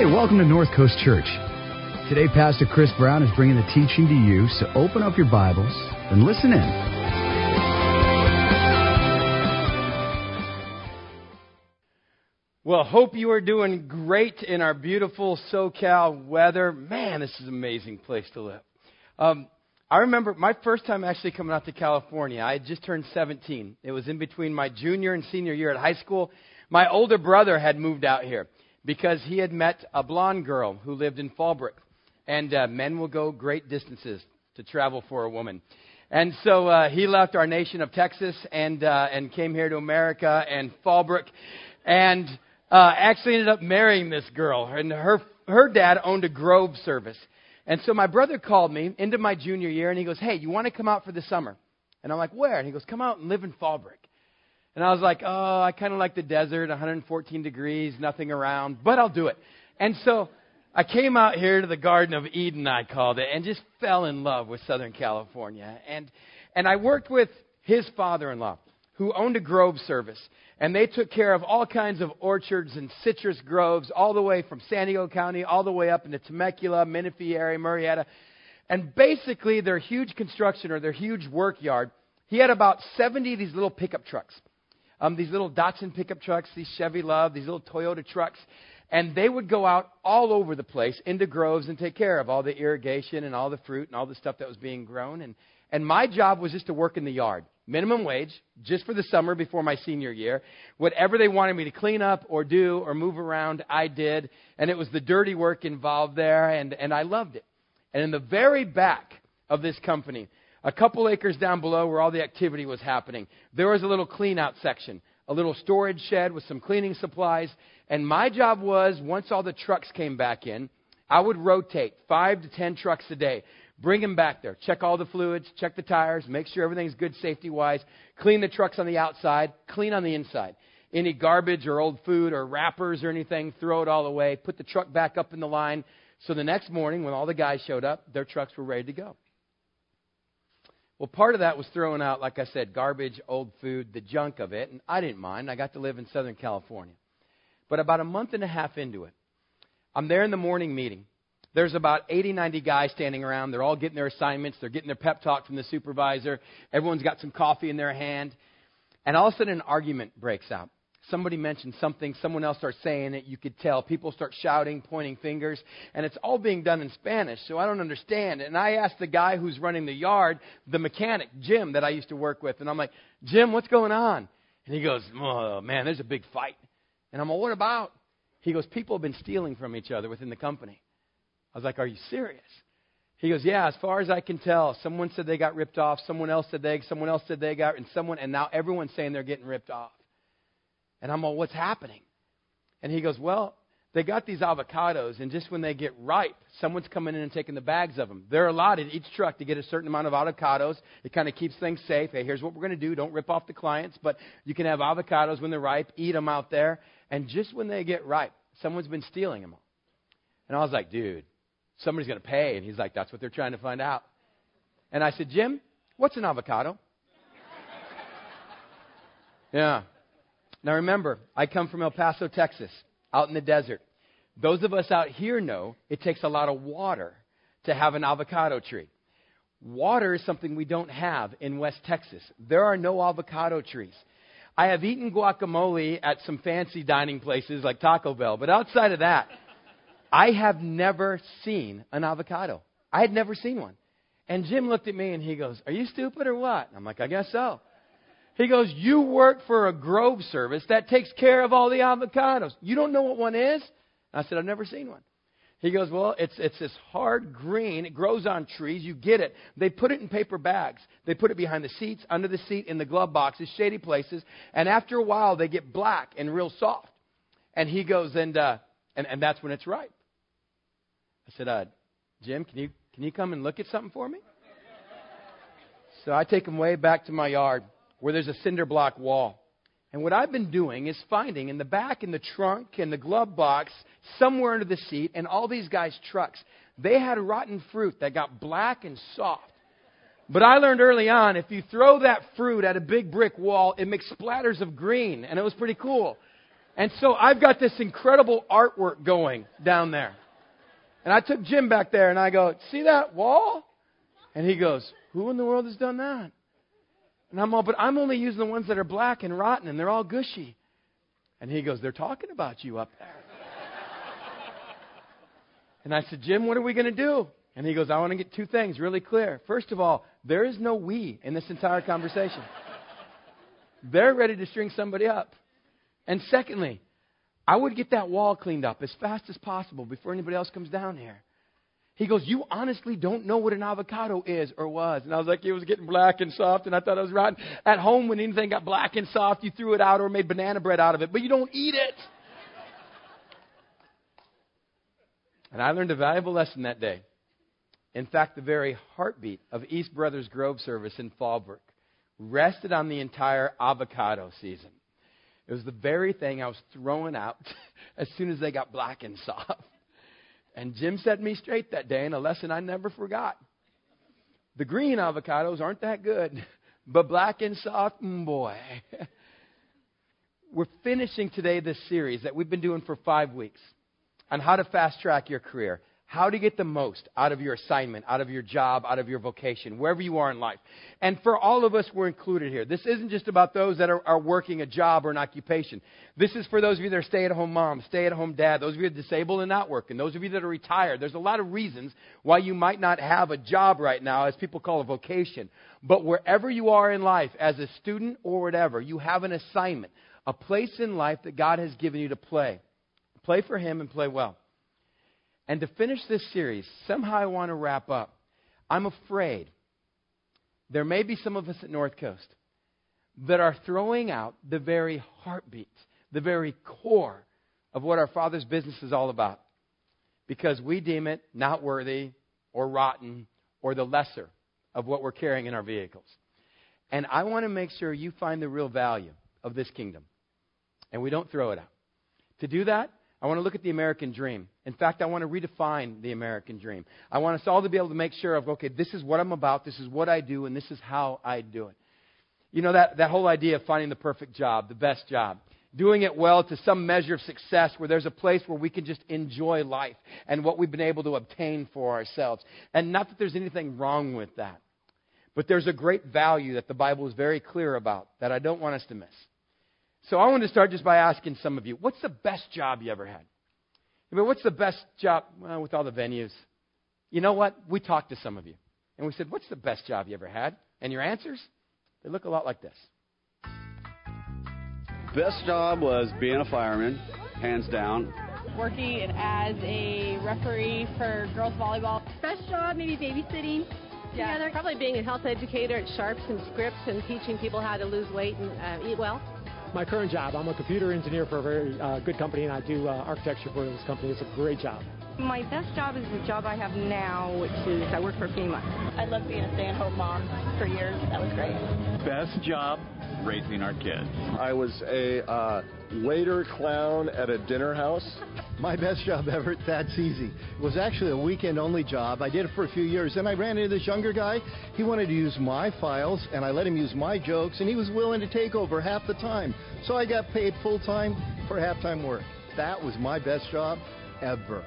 Welcome to North Coast Church. Today, Pastor Chris Brown is bringing the teaching to you, so open up your Bibles and listen in. Well, hope you are doing great in our beautiful SoCal weather. Man, this is an amazing place to live. I remember my first time actually coming out to California. I had just turned 17. It was in between my junior and senior year at high school. My older brother had moved out here because he had met a blonde girl who lived in Fallbrook. And men will go great distances to travel for a woman. And so he left our nation of Texas and came here to America and Fallbrook. And actually ended up marrying this girl. And her dad owned a Grove service. And so my brother called me into my junior year, and he goes, "Hey, you want to come out for the summer?" And I'm like, "Where?" And he goes, "Come out and live in Fallbrook." And I was like, "Oh, I kind of like the desert, 114 degrees, nothing around, but I'll do it." And so I came out here to the Garden of Eden, I called it, and just fell in love with Southern California. And I worked with his father-in-law, who owned a Grove service. And they took care of all kinds of orchards and citrus groves all the way from San Diego County all the way up into Temecula, Menifee area, Murrieta. And basically their huge construction or their huge work yard, he had about 70 of these little pickup trucks. These little Datsun pickup trucks, these Chevy Love, these little Toyota trucks. And they would go out all over the place into groves and take care of all the irrigation and all the fruit and all the stuff that was being grown. And my job was just to work in the yard. Minimum wage, just for the summer before my senior year. Whatever they wanted me to clean up or do or move around, I did. And it was the dirty work involved there, and I loved it. And in the very back of this company, a couple acres down below where all the activity was happening, there was a little clean-out section, a little storage shed with some cleaning supplies. And my job was, once all the trucks came back in, I would rotate 5 to 10 trucks a day. Bring them back there. Check all the fluids, check the tires, make sure everything's good safety-wise. Clean the trucks on the outside, clean on the inside. Any garbage or old food or wrappers or anything, throw it all away. Put the truck back up in the line. So the next morning when all the guys showed up, their trucks were ready to go. Well, part of that was throwing out, like I said, garbage, old food, the junk of it. And I didn't mind. I got to live in Southern California. But about a month and a half into it, I'm there in the morning meeting. There's about 80, 90 guys standing around. They're all getting their assignments. They're getting their pep talk from the supervisor. Everyone's got some coffee in their hand. And all of a sudden, an argument breaks out. Somebody mentions something. Someone else starts saying it. You could tell. People start shouting, pointing fingers. And it's all being done in Spanish, so I don't understand. And I asked the guy who's running the yard, the mechanic, Jim, that I used to work with. And I'm like, "Jim, what's going on?" And he goes, "Oh, man, there's a big fight." And I'm like, "What about?" He goes, "People have been stealing from each other within the company." I was like, "Are you serious?" He goes, "Yeah, as far as I can tell, someone said they got ripped off, someone else said they got, and now everyone's saying they're getting ripped off." And I'm like, "What's happening?" And he goes, "Well, they got these avocados, and just when they get ripe, someone's coming in and taking the bags of them. They're allotted each truck to get a certain amount of avocados. It kind of keeps things safe. Hey, here's what we're going to do. Don't rip off the clients, but you can have avocados when they're ripe, eat them out there. And just when they get ripe, someone's been stealing them." And I was like, "Dude, somebody's going to pay." And he's like, "That's what they're trying to find out." And I said, "Jim, what's an avocado?" Yeah. Now remember, I come from El Paso, Texas, out in the desert. Those of us out here know it takes a lot of water to have an avocado tree. Water is something we don't have in West Texas. There are no avocado trees. I have eaten guacamole at some fancy dining places like Taco Bell, but outside of that, I have never seen an avocado. I had never seen one. And Jim looked at me and he goes, "Are you stupid or what?" I'm like, "I guess so." He goes, "You work for a Grove service that takes care of all the avocados. You don't know what one is?" And I said, "I've never seen one." He goes, "Well, it's this hard green. It grows on trees. You get it. They put it in paper bags. They put it behind the seats, under the seat, in the glove boxes, shady places. And after a while, they get black and real soft." And he goes, and that's when it's ripe. I said, "Jim, can you come and look at something for me?" So I take him way back to my yard where there's a cinder block wall. And what I've been doing is finding in the back, in the trunk, in the glove box, somewhere under the seat, and all these guys' trucks, they had rotten fruit that got black and soft. But I learned early on, if you throw that fruit at a big brick wall, it makes splatters of green. And it was pretty cool. And so I've got this incredible artwork going down there. And I took Jim back there and I go, see that wall? And he goes, who in the world has done that? And I'm all, but I'm only using the ones that are black and rotten and they're all gushy. And he goes, they're talking about you up there. And I said, Jim, what are we going to do? And he goes, I want to get two things really clear. First of all, there is no we in this entire conversation. They're ready to string somebody up. And secondly, I would get that wall cleaned up as fast as possible before anybody else comes down here. He goes, you honestly don't know what an avocado is or was. And I was like, it was getting black and soft, and I thought I was rotten. At home, when anything got black and soft, you threw it out or made banana bread out of it, but you don't eat it. And I learned a valuable lesson that day. In fact, the very heartbeat of East Brothers Grove service in Fallbrook rested on the entire avocado season. It was the very thing I was throwing out as soon as they got black and soft. And Jim set me straight that day in a lesson I never forgot. The green avocados aren't that good, but black and soft, boy. We're finishing today this series that we've been doing for 5 weeks on how to fast track your career. How to get the most out of your assignment, out of your job, out of your vocation, wherever you are in life. And for all of us, we're included here. This isn't just about those that are working a job or an occupation. This is for those of you that are stay-at-home mom, stay-at-home dad, those of you that are disabled and not working, those of you that are retired. There's a lot of reasons why you might not have a job right now, as people call a vocation. But wherever you are in life, as a student or whatever, you have an assignment, a place in life that God has given you to play. Play for Him and play well. And to finish this series, somehow I want to wrap up. I'm afraid there may be some of us at North Coast that are throwing out the very heartbeat, the very core of what our Father's business is all about, because we deem it not worthy or rotten or the lesser of what we're carrying in our vehicles. And I want to make sure you find the real value of this kingdom, and we don't throw it out. To do that, I want to look at the American dream. In fact, I want to redefine the American dream. I want us all to be able to make sure of, okay, this is what I'm about, this is what I do, and this is how I do it. You know, that whole idea of finding the perfect job, the best job, doing it well to some measure of success where there's a place where we can just enjoy life and what we've been able to obtain for ourselves. And not that there's anything wrong with that, but there's a great value that the Bible is very clear about that I don't want us to miss. So I want to start just by asking some of you, what's the best job you ever had? I mean, what's the best job? Well, with all the venues. You know what? We talked to some of you. And we said, what's the best job you ever had? And your answers, they look a lot like this. Best job was being a fireman, hands down. Working as a referee for girls volleyball. Best job, maybe babysitting. Yeah, Together. Probably being a health educator at Sharps and Scripps and teaching people how to lose weight and eat well. My current job, I'm a computer engineer for a very good company, and I do architecture for this company. It's a great job. My best job is the job I have now, which is I work for FEMA. I love being a stay-at-home mom for years. That was great. Best job, raising our kids. I was a waiter clown at a dinner house. My best job ever, that's easy. It was actually a weekend-only job. I did it for a few years. Then I ran into this younger guy. He wanted to use my files, and I let him use my jokes, and he was willing to take over half the time. So I got paid full-time for half-time work. That was my best job ever.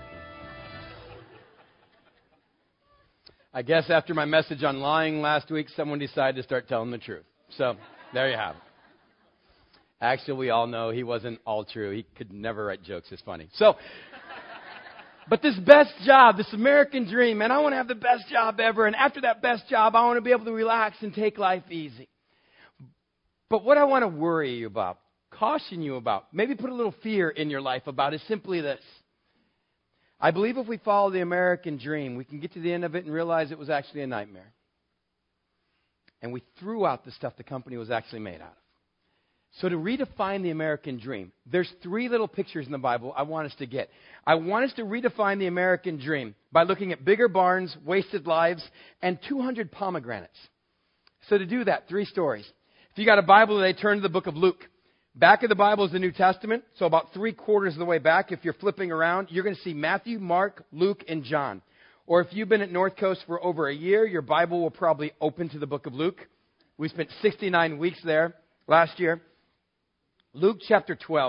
I guess after my message on lying last week, someone decided to start telling the truth. So there you have it. Actually, we all know he wasn't all true. He could never write jokes as funny. So, but this best job, this American dream, man, I want to have the best job ever. And after that best job, I want to be able to relax and take life easy. But what I want to worry you about, caution you about, maybe put a little fear in your life about is simply this. I believe if we follow the American dream, we can get to the end of it and realize it was actually a nightmare. And we threw out the stuff the company was actually made out of. So to redefine the American dream, there's 3 little pictures in the Bible I want us to get. I want us to redefine the American dream by looking at bigger barns, wasted lives, and 200 pomegranates. So to do that, 3 stories. If you got a Bible today, turn to the book of Luke. Back of the Bible is the New Testament, so about 3/4 of the way back. If you're flipping around, you're going to see Matthew, Mark, Luke, and John. Or if you've been at North Coast for over a year, your Bible will probably open to the book of Luke. We spent 69 weeks there last year. Luke chapter 12,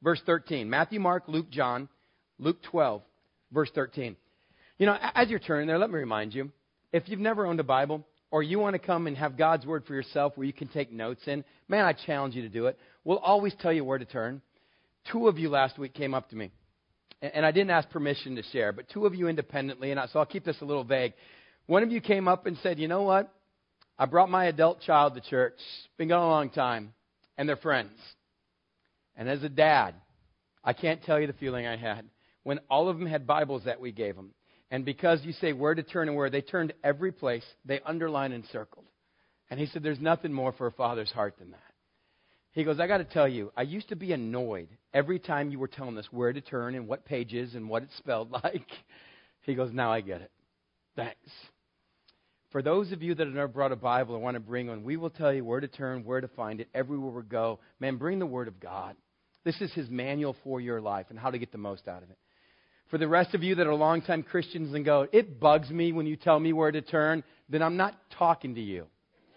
verse 13. Matthew, Mark, Luke, John, Luke 12, verse 13. You know, as you're turning there, let me remind you, if you've never owned a Bible or you want to come and have God's Word for yourself where you can take notes in, man, I challenge you to do it. We'll always tell you where to turn. 2 of you last week came up to me, and I didn't ask permission to share, but 2 of you independently, and so I'll keep this a little vague. One of you came up and said, you know what? I brought my adult child to church. It's been going a long time, and they're friends. And as a dad, I can't tell you the feeling I had when all of them had Bibles that we gave them. And because you say where to turn and where, they turned every place. They underlined and circled. And he said, there's nothing more for a father's heart than that. He goes, I got to tell you, I used to be annoyed every time you were telling us where to turn and what pages and what it spelled like. He goes, now I get it. Thanks. For those of you that have never brought a Bible and want to bring one, we will tell you where to turn, where to find it, everywhere we go. Man, bring the Word of God. This is His manual for your life and how to get the most out of it. For the rest of you that are longtime Christians and go, it bugs me when you tell me where to turn, then I'm not talking to you.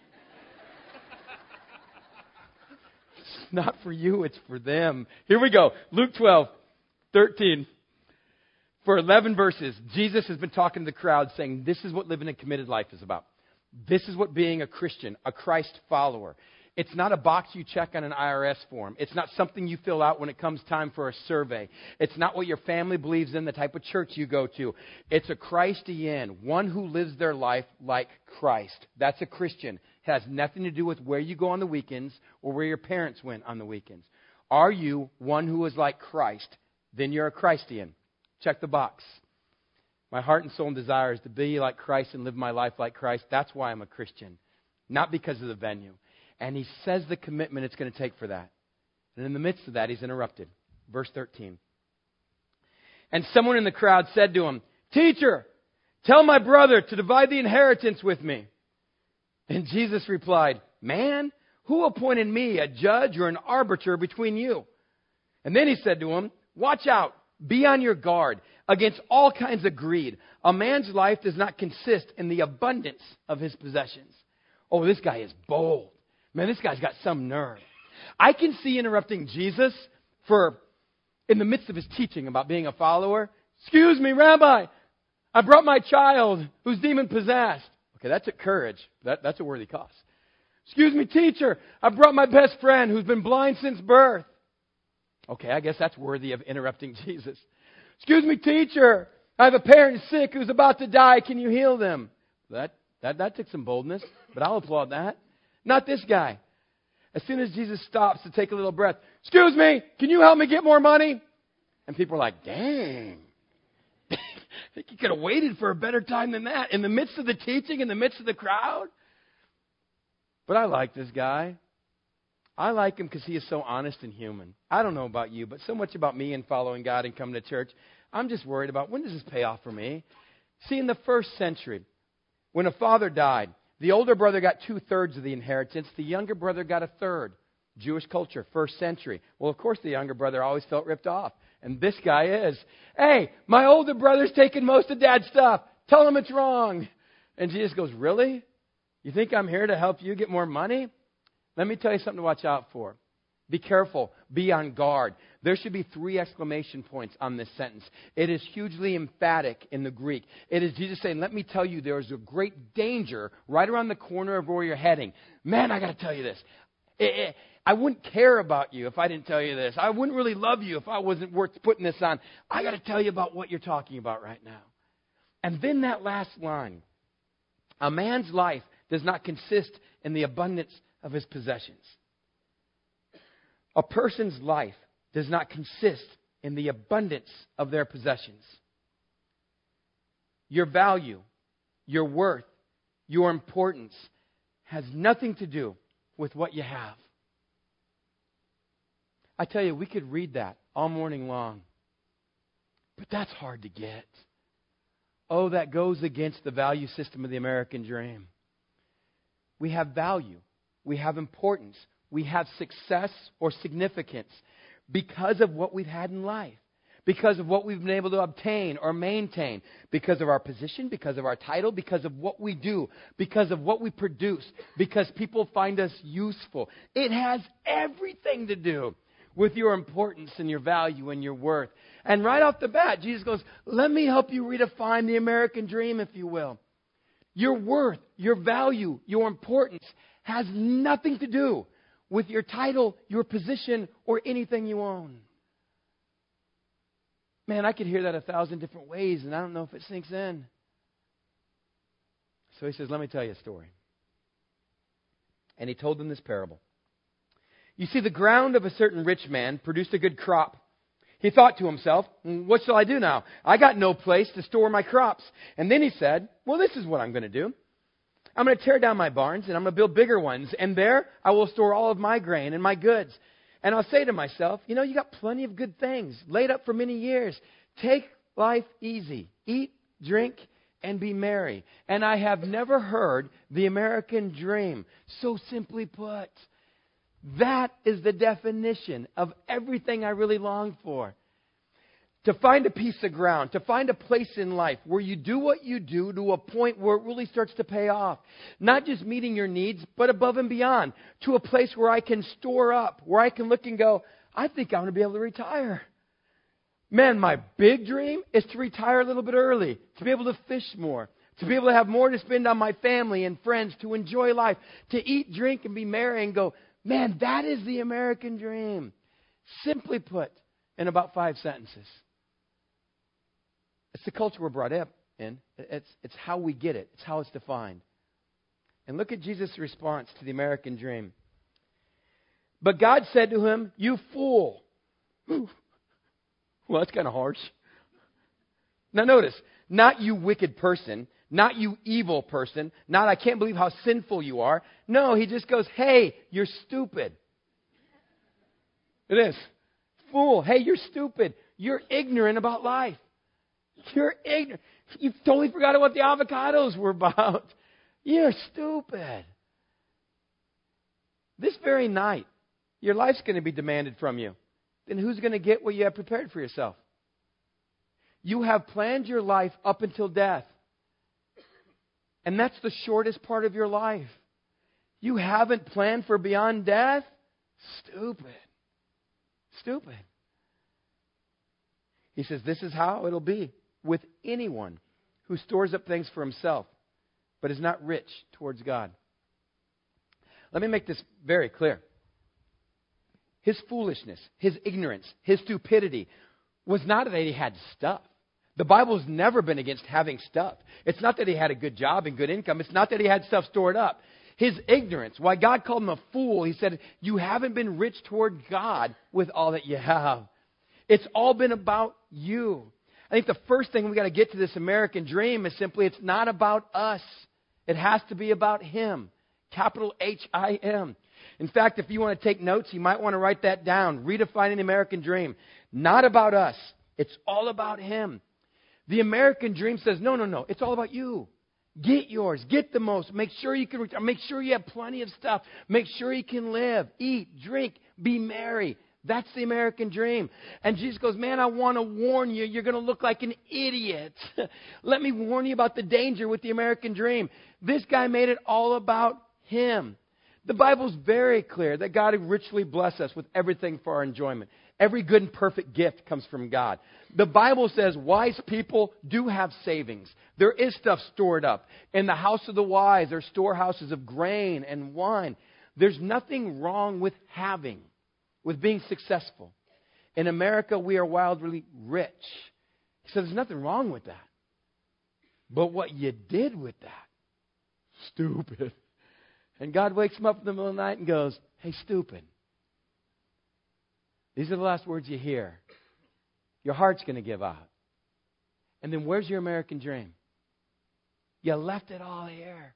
It's not for you, it's for them. Here we go. Luke 12, 13. For 11 verses, Jesus has been talking to the crowd saying, this is what living a committed life is about. This is what being a Christian, a Christ follower. It's not a box you check on an IRS form. It's not something you fill out when it comes time for a survey. It's not what your family believes in, the type of church you go to. It's a Christian, one who lives their life like Christ. That's a Christian. It has nothing to do with where you go on the weekends or where your parents went on the weekends. Are you one who is like Christ? Then you're a Christian. Check the box. My heart and soul and desire is to be like Christ and live my life like Christ. That's why I'm a Christian, not because of the venue. And he says the commitment it's going to take for that. And in the midst of that, he's interrupted. Verse 13. And someone in the crowd said to him, Teacher, tell my brother to divide the inheritance with me. And Jesus replied, Man, who appointed me a judge or an arbiter between you? And then he said to him, Watch out, be on your guard against all kinds of greed. A man's life does not consist in the abundance of his possessions. Oh, this guy is bold. Man, this guy's got some nerve. I can see interrupting Jesus in the midst of his teaching about being a follower. Excuse me, Rabbi, I brought my child who's demon-possessed. Okay, that took courage. That's a worthy cause. Excuse me, teacher, I brought my best friend who's been blind since birth. Okay, I guess that's worthy of interrupting Jesus. Excuse me, teacher, I have a parent sick who's about to die. Can you heal them? That took some boldness, but I'll applaud that. Not this guy. As soon as Jesus stops to take a little breath, excuse me, can you help me get more money? And people are like, dang. I think you could have waited for a better time than that. In the midst of the teaching, in the midst of the crowd. But I like this guy. I like him because he is so honest and human. I don't know about you, but so much about me and following God and coming to church, I'm just worried about when does this pay off for me? See, in the first century, when a father died, the older brother got 2/3 of the inheritance. The younger brother got 1/3. Jewish culture, first century. Well, of course, the younger brother always felt ripped off. And this guy is. Hey, my older brother's taking most of Dad's stuff. Tell him it's wrong. And Jesus goes, really? You think I'm here to help you get more money? Let me tell you something to watch out for. Be careful. Be on guard. There should be 3 exclamation points on this sentence. It is hugely emphatic in the Greek. It is Jesus saying, let me tell you, there is a great danger right around the corner of where you're heading. Man, I got to tell you this. I wouldn't care about you if I didn't tell you this. I wouldn't really love you if I wasn't worth putting this on. I got to tell you about what you're talking about right now. And then that last line. A man's life does not consist in the abundance of his possessions. A person's life does not consist in the abundance of their possessions. Your value, your worth, your importance has nothing to do with what you have. I tell you, we could read that all morning long. But that's hard to get. Oh, that goes against the value system of the American dream. We have value. We have importance. We have success or significance because of what we've had in life, because of what we've been able to obtain or maintain, because of our position, because of our title, because of what we do, because of what we produce, because people find us useful. It has everything to do with your importance and your value and your worth. And right off the bat, Jesus goes, let me help you redefine the American dream, if you will. Your worth, your value, your importance has nothing to do with your title, your position, or anything you own. Man, I could hear that 1,000 different ways, and I don't know if it sinks in. So he says, let me tell you a story. And he told them this parable. You see, the ground of a certain rich man produced a good crop. He thought to himself, what shall I do now? I got no place to store my crops. And then he said, well, this is what I'm going to do. I'm going to tear down my barns and I'm going to build bigger ones. And there I will store all of my grain and my goods. And I'll say to myself, you got plenty of good things laid up for many years. Take life easy. Eat, drink, and be merry. And I have never heard the American dream so simply put. That is the definition of everything I really long for. To find a piece of ground, to find a place in life where you do what you do to a point where it really starts to pay off. Not just meeting your needs, but above and beyond. To a place where I can store up, where I can look and go, I think I'm going to be able to retire. Man, my big dream is to retire a little bit early, to be able to fish more, to be able to have more to spend on my family and friends, to enjoy life, to eat, drink, and be merry and go, man, that is the American dream. Simply put, in about 5 sentences. It's the culture we're brought up in. It's how we get it. It's how it's defined. And look at Jesus' response to the American dream. But God said to him, you fool. Well, that's kind of harsh. Now notice, not you wicked person, not you evil person, not I can't believe how sinful you are. No, he just goes, hey, you're stupid. It is. Fool, hey, you're stupid. You're ignorant about life. You're ignorant. You've totally forgotten what the avocados were about. You're stupid. This very night, your life's going to be demanded from you. Then who's going to get what you have prepared for yourself? You have planned your life up until death. And that's the shortest part of your life. You haven't planned for beyond death? Stupid. Stupid. He says, this is how it'll be with anyone who stores up things for himself, but is not rich towards God. Let me make this very clear. His foolishness, his ignorance, his stupidity was not that he had stuff. The Bible's never been against having stuff. It's not that he had a good job and good income. It's not that he had stuff stored up. His ignorance, why God called him a fool, he said, you haven't been rich toward God with all that you have. It's all been about you. I think the first thing we got to get to this American dream is simply it's not about us. It has to be about Him. Capital H-I-M. In fact, if you want to take notes, you might want to write that down. Redefining the American dream. Not about us. It's all about Him. The American dream says, no. It's all about you. Get yours. Get the most. Make sure you can retire. Make sure you have plenty of stuff. Make sure you can live, eat, drink, be merry. That's the American dream. And Jesus goes, man, I want to warn you. You're going to look like an idiot. Let me warn you about the danger with the American dream. This guy made it all about him. The Bible's very clear that God richly blessed us with everything for our enjoyment. Every good and perfect gift comes from God. The Bible says wise people do have savings. There is stuff stored up. In the house of the wise, there are storehouses of grain and wine. There's nothing wrong with having, with being successful. In America, we are wildly rich. He says there's nothing wrong with that. But what you did with that, stupid. And God wakes him up in the middle of the night and goes, hey, stupid. These are the last words you hear. Your heart's going to give out. And then where's your American dream? You left it all here.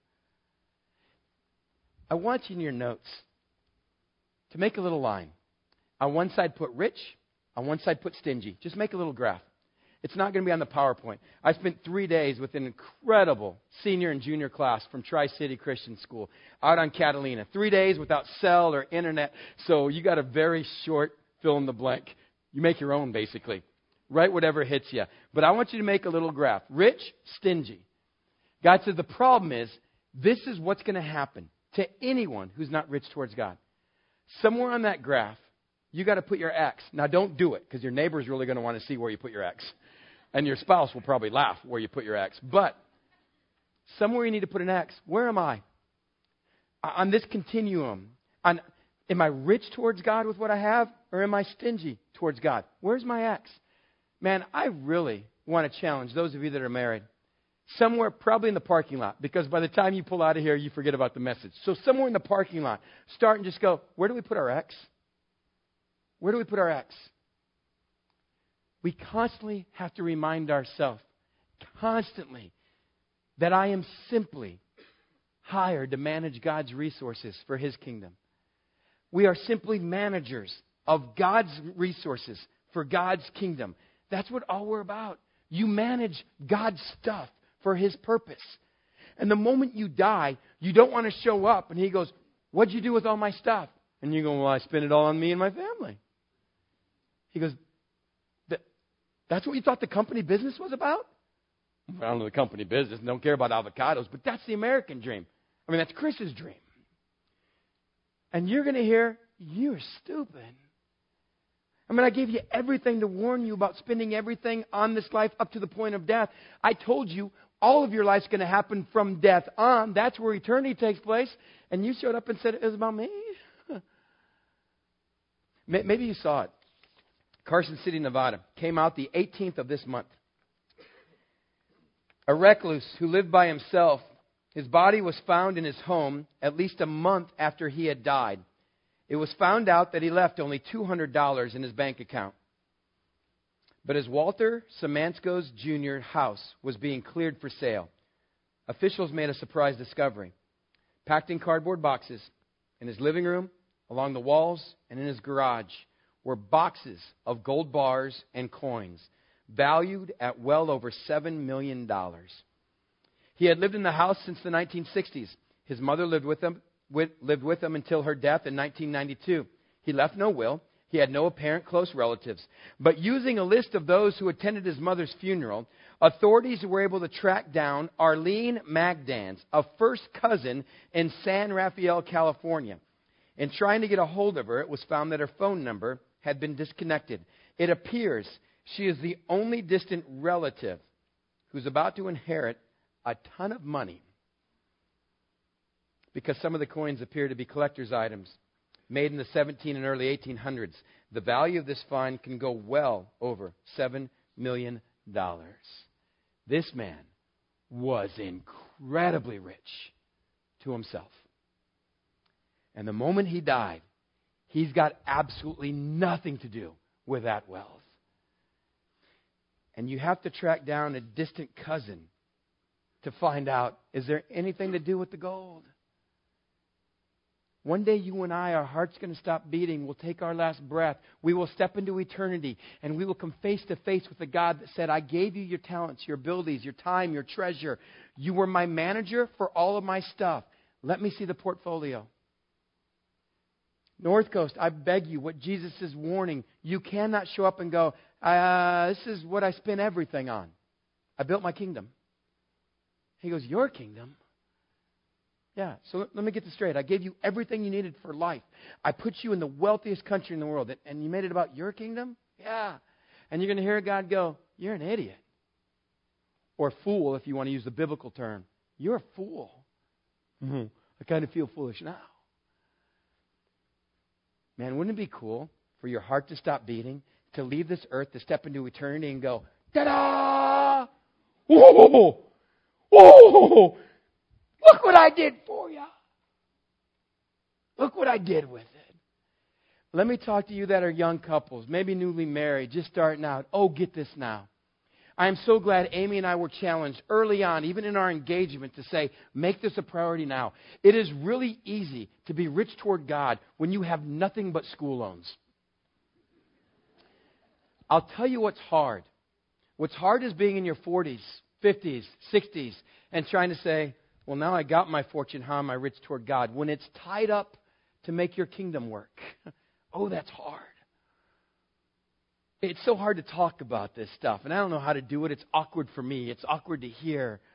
I want you in your notes to make a little line. On one side put rich, on one side put stingy. Just make a little graph. It's not going to be on the PowerPoint. I spent 3 days with an incredible senior and junior class from Tri-City Christian School out on Catalina. 3 days without cell or internet. So you got a very short fill in the blank. You make your own, basically. Write whatever hits you. But I want you to make a little graph. Rich, stingy. God said the problem is, this is what's going to happen to anyone who's not rich towards God. Somewhere on that graph, you got to put your X. Now, don't do it because your neighbor's really going to want to see where you put your X. And your spouse will probably laugh where you put your X. But somewhere you need to put an X. Where am I? On this continuum. Am I rich towards God with what I have? Or am I stingy towards God? Where's my X? Man, I really want to challenge those of you that are married. Somewhere probably in the parking lot. Because by the time you pull out of here, you forget about the message. So somewhere in the parking lot, start and just go, where do we put our X? Where do we put our X? We constantly have to remind ourselves, constantly, that I am simply hired to manage God's resources for His kingdom. We are simply managers of God's resources for God's kingdom. That's what all we're about. You manage God's stuff for His purpose. And the moment you die, you don't want to show up and He goes, what'd you do with all my stuff? And you go, well, I spent it all on me and my family. He goes, that's what you thought the company business was about? I don't know the company business. Don't care about avocados. But that's the American dream. I mean, that's Chris's dream. And you're going to hear, you're stupid. I mean, I gave you everything to warn you about spending everything on this life up to the point of death. I told you all of your life's going to happen from death on. That's where eternity takes place. And you showed up and said it was about me. Maybe you saw it. Carson City, Nevada, came out the 18th of this month. A recluse who lived by himself, his body was found in his home at least a month after he had died. It was found out that he left only $200 in his bank account. But as Walter Szymansko's Jr. house was being cleared for sale, officials made a surprise discovery. Packed in cardboard boxes, in his living room, along the walls, and in his garage, were boxes of gold bars and coins, valued at well over $7 million. He had lived in the house since the 1960s. His mother lived with him until her death in 1992. He left no will. He had no apparent close relatives. But using a list of those who attended his mother's funeral, authorities were able to track down Arlene Magdans, a first cousin in San Rafael, California. In trying to get a hold of her, it was found that her phone number had been disconnected. It appears she is the only distant relative who's about to inherit a ton of money because some of the coins appear to be collector's items made in the 17 and early 1800s. The value of this find can go well over $7 million. This man was incredibly rich to himself. And the moment he died, he's got absolutely nothing to do with that wealth. And you have to track down a distant cousin to find out, is there anything to do with the gold? One day you and I, our heart's going to stop beating. We'll take our last breath. We will step into eternity. And we will come face to face with the God that said, I gave you your talents, your abilities, your time, your treasure. You were my manager for all of my stuff. Let me see the portfolio. North Coast, I beg you, what Jesus is warning, you cannot show up and go, this is what I spent everything on. I built my kingdom. He goes, your kingdom? Yeah, so let me get this straight. I gave you everything you needed for life. I put you in the wealthiest country in the world, and you made it about your kingdom? Yeah. And you're going to hear God go, you're an idiot. Or fool, if you want to use the biblical term. You're a fool. I kind of feel foolish now. Man, wouldn't it be cool for your heart to stop beating, to leave this earth, to step into eternity and go, ta-da! Whoa! Whoa! Look what I did for you. Look what I did with it. Let me talk to you that are young couples, maybe newly married, just starting out. Oh, get this now. I am so glad Amy and I were challenged early on, even in our engagement, to say, make this a priority now. It is really easy to be rich toward God when you have nothing but school loans. I'll tell you what's hard. What's hard is being in your 40s, 50s, 60s, and trying to say, well, now I got my fortune, how am I rich toward God? When it's tied up to make your kingdom work. Oh, that's hard. It's so hard to talk about this stuff, and I don't know how to do it. It's awkward for me. It's awkward to hear.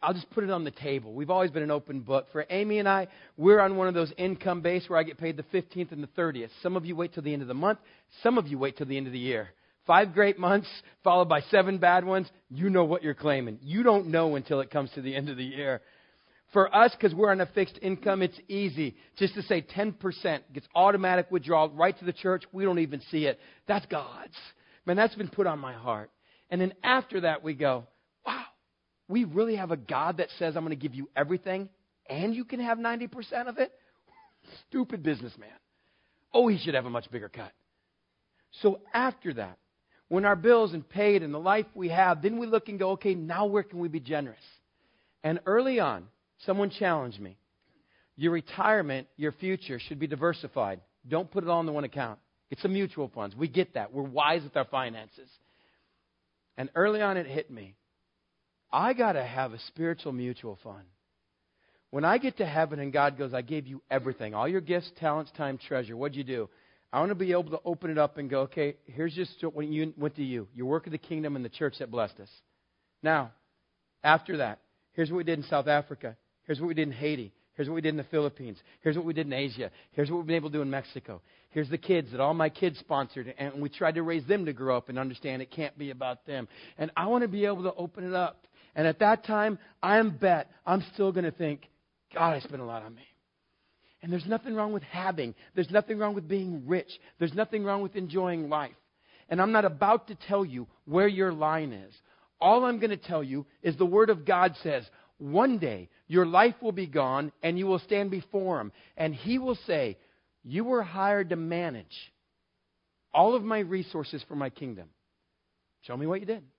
I'll just put it on the table. We've always been an open book. For Amy and I, we're on one of those income base where I get paid the 15th and the 30th. Some of you wait till the end of the month. Some of you wait till the end of the year. 5 great months followed by 7 bad ones. You know what you're claiming. You don't know until it comes to the end of the year. For us, because we're on a fixed income, it's easy just to say 10% gets automatic withdrawal right to the church. We don't even see it. That's God's. Man, that's been put on my heart. And then after that, we go, wow, we really have a God that says, I'm going to give you everything and you can have 90% of it? Stupid businessman. Oh, he should have a much bigger cut. So after that, when our bills and paid and the life we have, then we look and go, okay, now where can we be generous? And early on, someone challenged me. Your retirement, your future should be diversified. Don't put it all in the one account. It's a mutual funds. We get that. We're wise with our finances. And early on it hit me. I got to have a spiritual mutual fund. When I get to heaven and God goes, I gave you everything, all your gifts, talents, time, treasure. What'd you do? I want to be able to open it up and go, okay, here's just what you went to you. Your work of the kingdom and the church that blessed us. Now, after that, here's what we did in South Africa. Here's what we did in Haiti. Here's what we did in the Philippines. Here's what we did in Asia. Here's what we've been able to do in Mexico. Here's the kids that all my kids sponsored. And we tried to raise them to grow up and understand it can't be about them. And I want to be able to open it up. And at that time, I'm still going to think, God, I spent a lot on me. And there's nothing wrong with having. There's nothing wrong with being rich. There's nothing wrong with enjoying life. And I'm not about to tell you where your line is. All I'm going to tell you is the Word of God says, one day your life will be gone and you will stand before Him. And He will say, you were hired to manage all of my resources for my kingdom. Show me what you did.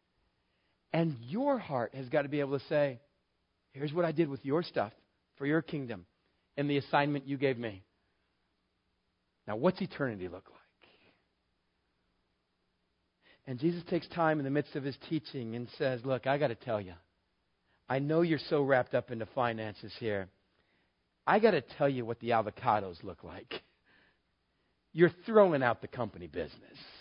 And your heart has got to be able to say, here's what I did with your stuff for your kingdom and the assignment you gave me. Now, what's eternity look like? And Jesus takes time in the midst of His teaching and says, look, I got to tell you, I know you're so wrapped up into finances here. I got to tell you what the avocados look like. You're throwing out the company business.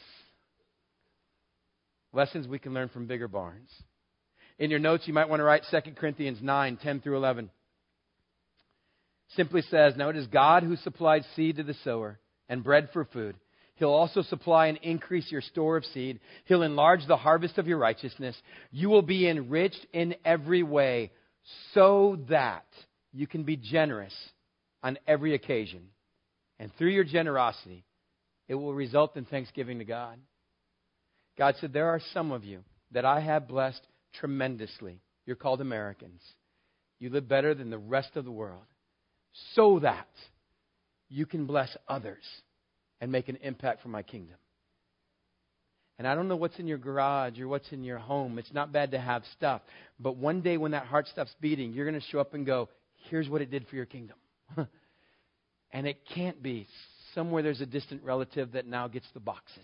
Lessons we can learn from Bigger Barns. In your notes, you might want to write 2 Corinthians 9, 10 through 11. Simply says, now it is God who supplied seed to the sower and bread for food. He'll also supply and increase your store of seed. He'll enlarge the harvest of your righteousness. You will be enriched in every way so that you can be generous on every occasion. And through your generosity, it will result in thanksgiving to God. God said, there are some of you that I have blessed tremendously. You're called Americans. You live better than the rest of the world so that you can bless others and make an impact for my kingdom. And I don't know what's in your garage or what's in your home. It's not bad to have stuff. But one day when that heart stops beating, you're going to show up and go, here's what it did for your kingdom. And it can't be somewhere there's a distant relative that now gets the boxes.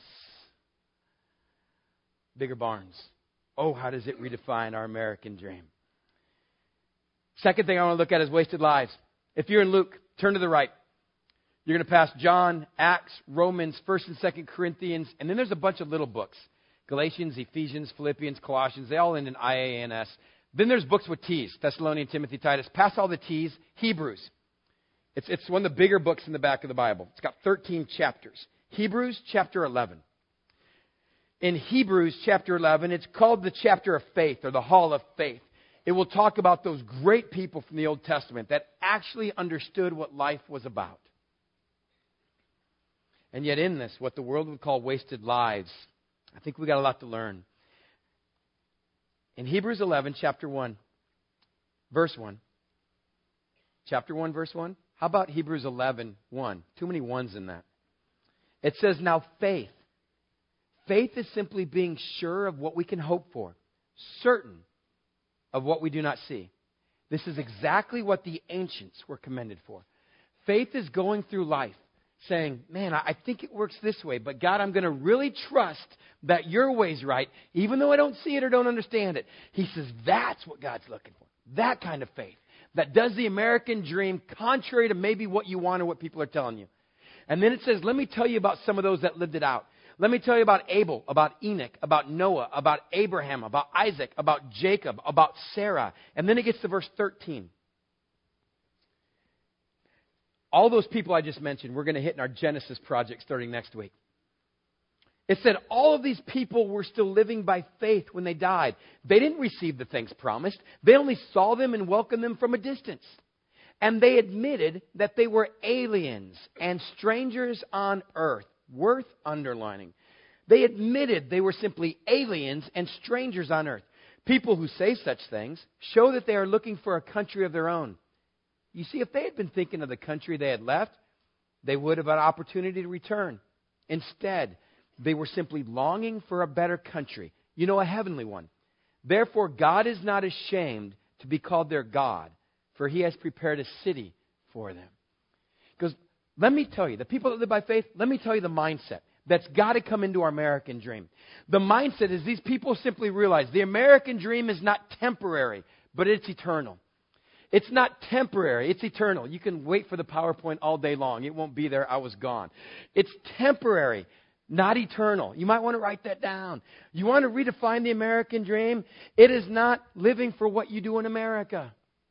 Bigger Barns. Oh, how does it redefine our American dream? Second thing I want to look at is wasted lives. If you're in Luke, turn to the right. You're going to pass John, Acts, Romans, 1st and 2nd Corinthians, and then there's a bunch of little books. Galatians, Ephesians, Philippians, Colossians, they all end in IANS. Then there's books with T's, Thessalonians, Timothy, Titus. Pass all the T's, Hebrews. It's one of the bigger books in the back of the Bible. It's got 13 chapters. Hebrews chapter 11. In Hebrews chapter 11, it's called the chapter of faith or the hall of faith. It will talk about those great people from the Old Testament that actually understood what life was about. And yet in this, what the world would call wasted lives, I think we got a lot to learn. In Hebrews 11, chapter 1, verse 1. Chapter 1, verse 1. How about Hebrews 11, 1? Too many ones in that. It says, now faith. Faith is simply being sure of what we can hope for, certain of what we do not see. This is exactly what the ancients were commended for. Faith is going through life saying, man, I think it works this way, but God, I'm going to really trust that your way's right, even though I don't see it or don't understand it. He says that's what God's looking for. That kind of faith that does the American dream contrary to maybe what you want or what people are telling you. And then it says, let me tell you about some of those that lived it out. Let me tell you about Abel, about Enoch, about Noah, about Abraham, about Isaac, about Jacob, about Sarah. And then it gets to verse 13. All those people I just mentioned, we're going to hit in our Genesis project starting next week. It said all of these people were still living by faith when they died. They didn't receive the things promised. They only saw them and welcomed them from a distance. And they admitted that they were aliens and strangers on earth. Worth underlining. They admitted they were simply aliens and strangers on earth. People who say such things show that they are looking for a country of their own. You see, if they had been thinking of the country they had left, they would have had an opportunity to return. Instead, they were simply longing for a better country. You know, a heavenly one. Therefore, God is not ashamed to be called their God, for He has prepared a city for them. Because let me tell you, the people that live by faith, let me tell you the mindset that's got to come into our American dream. The mindset is these people simply realize the American dream is not temporary, but it's eternal. It's not temporary, it's eternal. You can wait for the PowerPoint all day long. It won't be there, I was gone. It's temporary, not eternal. You might want to write that down. You want to redefine the American dream? It is not living for what you do in America.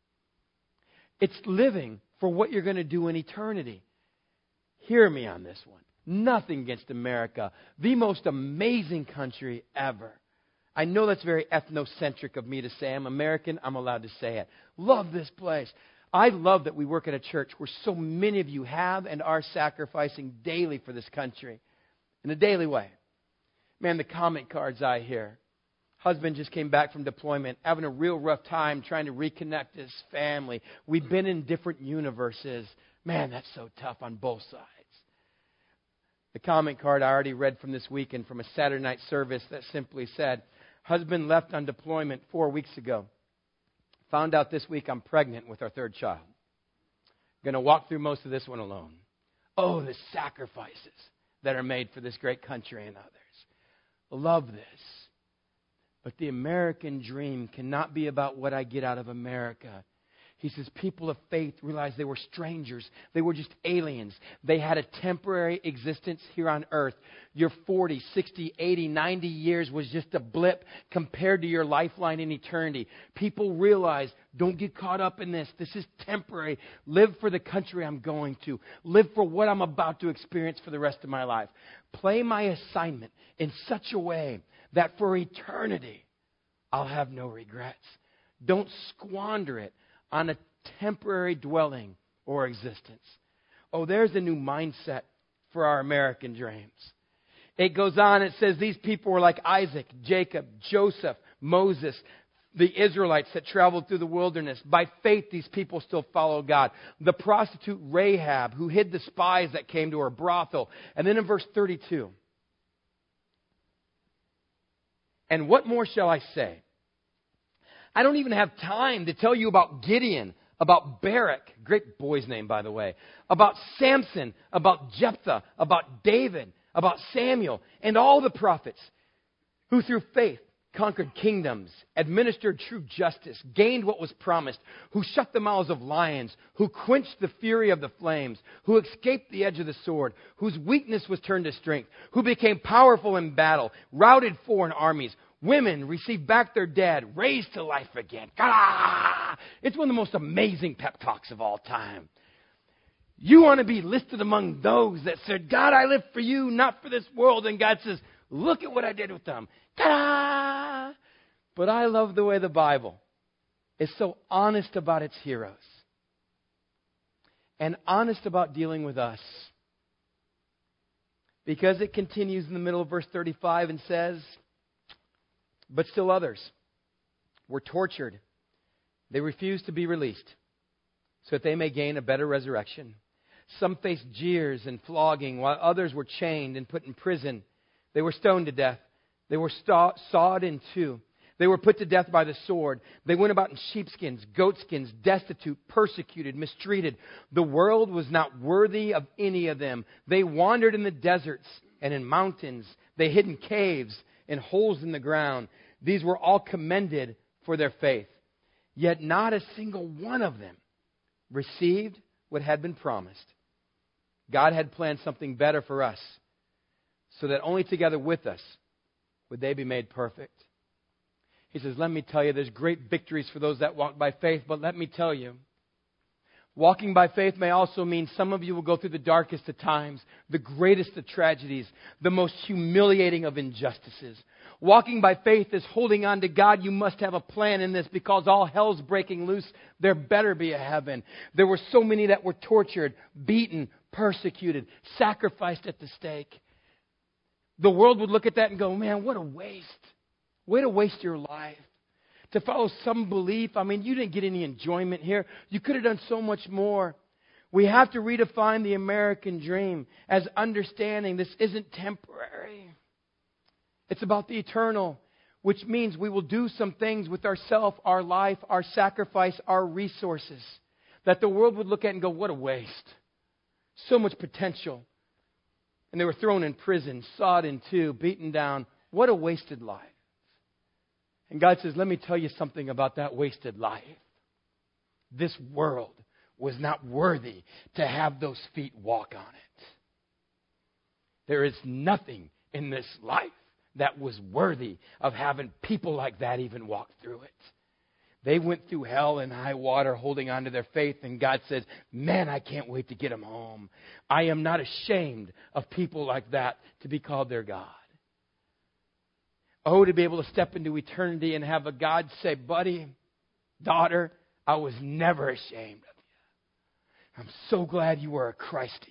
It's living for what you're going to do in eternity. Hear me on this one. Nothing against America. The most amazing country ever. I know that's very ethnocentric of me to say. I'm American. I'm allowed to say it. Love this place. I love that we work at a church where so many of you have and are sacrificing daily for this country. In a daily way. Man, the comment cards I hear. Husband just came back from deployment, having a real rough time trying to reconnect his family. We've been in different universes. Man, that's so tough on both sides. The comment card I already read from this weekend from a Saturday night service that simply said, husband left on deployment 4 weeks ago. Found out this week I'm pregnant with our third child. Going to walk through most of this one alone. Oh, the sacrifices that are made for this great country and others. Love this. But the American dream cannot be about what I get out of America. He says people of faith realized they were strangers. They were just aliens. They had a temporary existence here on earth. Your 40, 60, 80, 90 years was just a blip compared to your lifeline in eternity. People realize, don't get caught up in this. This is temporary. Live for the country I'm going to. Live for what I'm about to experience for the rest of my life. Play my assignment in such a way that for eternity, I'll have no regrets. Don't squander it on a temporary dwelling or existence. Oh, there's a new mindset for our American dreams. It goes on, it says these people were like Isaac, Jacob, Joseph, Moses, the Israelites that traveled through the wilderness. By faith, these people still follow God. The prostitute Rahab, who hid the spies that came to her brothel. And then in verse 32, and what more shall I say? I don't even have time to tell you about Gideon, about Barak, great boy's name, by the way, about Samson, about Jephthah, about David, about Samuel, and all the prophets who through faith conquered kingdoms, administered true justice, gained what was promised, who shut the mouths of lions, who quenched the fury of the flames, who escaped the edge of the sword, whose weakness was turned to strength, who became powerful in battle, routed foreign armies. Women received back their dead, raised to life again. Ah! It's one of the most amazing pep talks of all time. You want to be listed among those that said, God, I live for you, not for this world. And God says, look at what I did with them. Ta-da! But I love the way the Bible is so honest about its heroes. And honest about dealing with us. Because it continues in the middle of verse 35 and says, but still others were tortured. They refused to be released so that they may gain a better resurrection. Some faced jeers and flogging, while others were chained and put in prison. They were stoned to death. They were sawed in two. They were put to death by the sword. They went about in sheepskins, goatskins, destitute, persecuted, mistreated. The world was not worthy of any of them. They wandered in the deserts and in mountains. They hid in caves and holes in the ground. These were all commended for their faith. Yet not a single one of them received what had been promised. God had planned something better for us. so that only together with us would they be made perfect. He says, let me tell you, there's great victories for those that walk by faith, but let me tell you, walking by faith may also mean some of you will go through the darkest of times, the greatest of tragedies, the most humiliating of injustices. Walking by faith is holding on to God. You must have a plan in this because all hell's breaking loose. There better be a heaven. There were so many that were tortured, beaten, persecuted, sacrificed at the stake. The world would look at that and go, man, what a waste. Way to waste your life. To follow some belief, I mean, you didn't get any enjoyment here. You could have done so much more. We have to redefine the American dream as understanding this isn't temporary. It's about the eternal, which means we will do some things with ourself, our life, our sacrifice, our resources, that the world would look at and go, what a waste. So much potential. And they were thrown in prison, sawed in two, beaten down. What a wasted life. And God says, let me tell you something about that wasted life. This world was not worthy to have those feet walk on it. There is nothing in this life that was worthy of having people like that even walk through it. They went through hell and high water holding on to their faith, and God says, man, I can't wait to get them home. I am not ashamed of people like that to be called their God. Oh, to be able to step into eternity and have a God say, buddy, daughter, I was never ashamed of you. I'm so glad you were a Christian.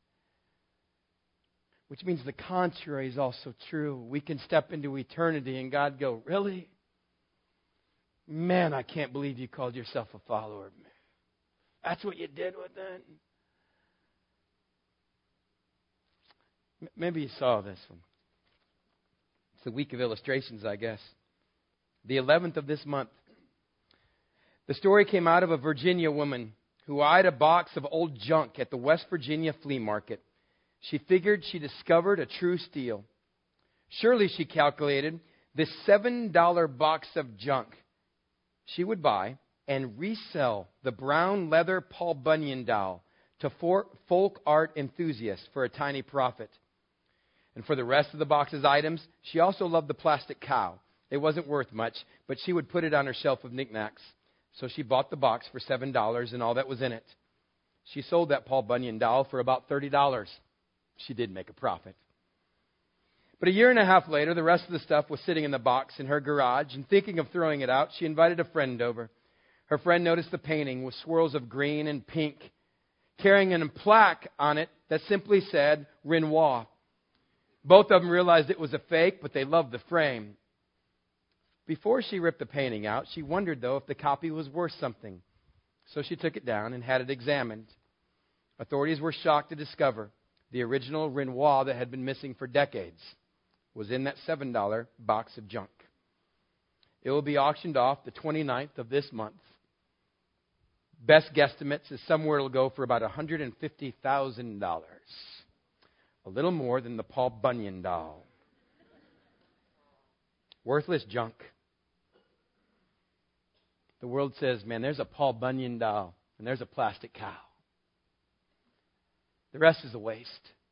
Which means the contrary is also true. We can step into eternity and God go, really? Man, I can't believe you called yourself a follower of me. That's what you did with it? Maybe you saw this one. It's the week of illustrations, I guess. The 11th of this month. The story came out of a Virginia woman who eyed a box of old junk at the West Virginia flea market. She figured she discovered a true steal. Surely, she calculated, this $7 box of junk she would buy and resell the brown leather Paul Bunyan doll to folk art enthusiasts for a tiny profit. And for the rest of the box's items, she also loved the plastic cow. It wasn't worth much, but she would put it on her shelf of knickknacks. So she bought the box for $7 and all that was in it. She sold that Paul Bunyan doll for about $30. She did make a profit. But a year and a half later, the rest of the stuff was sitting in the box in her garage, and thinking of throwing it out, she invited a friend over. Her friend noticed the painting with swirls of green and pink, carrying a plaque on it that simply said, Renoir. Both of them realized it was a fake, but they loved the frame. Before she ripped the painting out, she wondered, though, if the copy was worth something. So she took it down and had it examined. Authorities were shocked to discover the original Renoir that had been missing for decades was in that $7 box of junk. It will be auctioned off the 29th of this month. Best guesstimates is somewhere it'll go for about $150,000. A little more than the Paul Bunyan doll. Worthless junk. The world says, man, there's a Paul Bunyan doll and there's a plastic cow. The rest is a waste.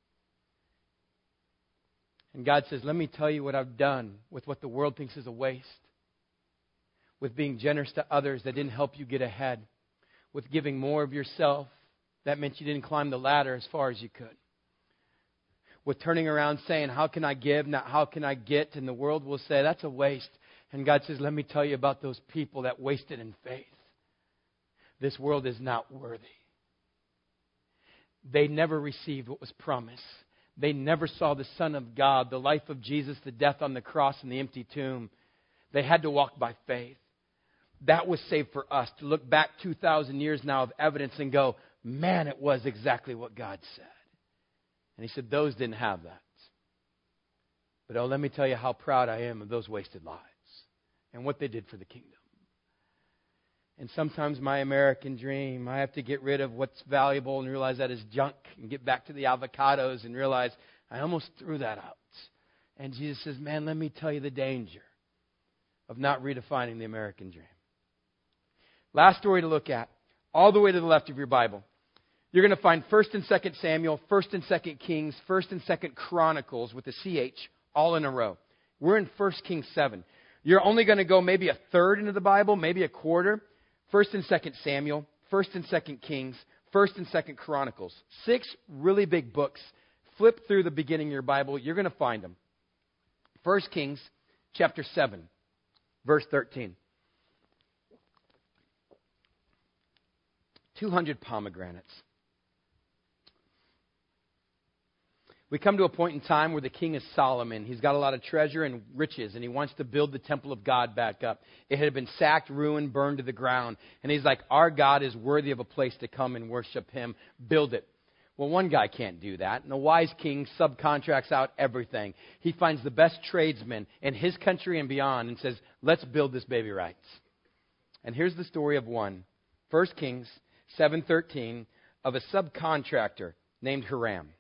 And God says, let me tell you what I've done with what the world thinks is a waste. With being generous to others that didn't help you get ahead. With giving more of yourself that meant you didn't climb the ladder as far as you could. With turning around saying, how can I give, not how can I get? And the world will say, that's a waste. And God says, let me tell you about those people that wasted in faith. This world is not worthy. They never received what was promised. They never saw the Son of God, the life of Jesus, the death on the cross and the empty tomb. They had to walk by faith. That was saved for us, to look back 2,000 years now of evidence and go, man, it was exactly what God said. And he said, those didn't have that. But oh, let me tell you how proud I am of those wasted lives and what they did for the kingdom. And sometimes my American dream, I have to get rid of what's valuable and realize that is junk and get back to the avocados and realize I almost threw that out. And Jesus says, man, let me tell you the danger of not redefining the American dream. Last story to look at, all the way to the left of your Bible. You're going to find 1st and 2nd Samuel, 1st and 2nd Kings, 1st and 2nd Chronicles with the CH all in a row. We're in 1 Kings 7. You're only going to go maybe a third into the Bible, maybe a quarter. 1st and 2nd Samuel, 1st and 2nd Kings, 1st and 2nd Chronicles. 6 really big books. Flip through the beginning of your Bible. You're going to find them. 1 Kings chapter 7, verse 13. 200 pomegranates. We come to a point in time where the king is Solomon. He's got a lot of treasure and riches, and he wants to build the temple of God back up. It had been sacked, ruined, burned to the ground. And he's like, our God is worthy of a place to come and worship him. Build it. Well, one guy can't do that. And the wise king subcontracts out everything. He finds the best tradesmen in his country and beyond and says, let's build this baby right. And here's the story of one. 1 Kings 7:13 of a subcontractor named Hiram.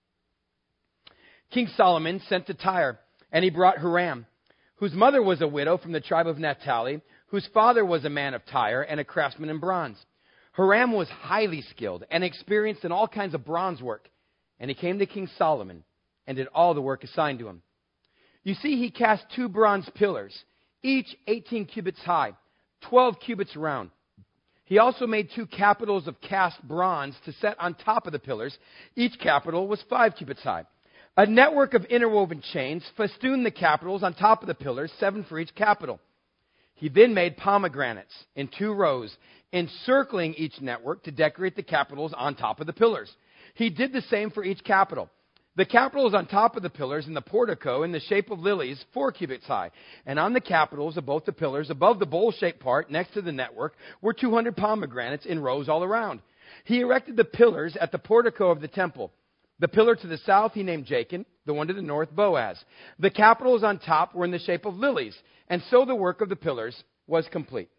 King Solomon sent to Tyre, and he brought Hiram, whose mother was a widow from the tribe of Naphtali, whose father was a man of Tyre and a craftsman in bronze. Hiram was highly skilled and experienced in all kinds of bronze work, and he came to King Solomon and did all the work assigned to him. You see, he cast 2 bronze pillars, each 18 cubits high, 12 cubits round. He also made 2 capitals of cast bronze to set on top of the pillars. Each capital was 5 cubits high. A network of interwoven chains festooned the capitals on top of the pillars, 7 for each capital. He then made pomegranates in 2 rows, encircling each network to decorate the capitals on top of the pillars. He did the same for each capital. The capitals on top of the pillars in the portico in the shape of lilies, 4 cubits high. And on the capitals of both the pillars, above the bowl-shaped part next to the network, were 200 pomegranates in rows all around. He erected the pillars at the portico of the temple. The pillar to the south he named Jachin, the one to the north Boaz. The capitals on top were in the shape of lilies, and so the work of the pillars was complete.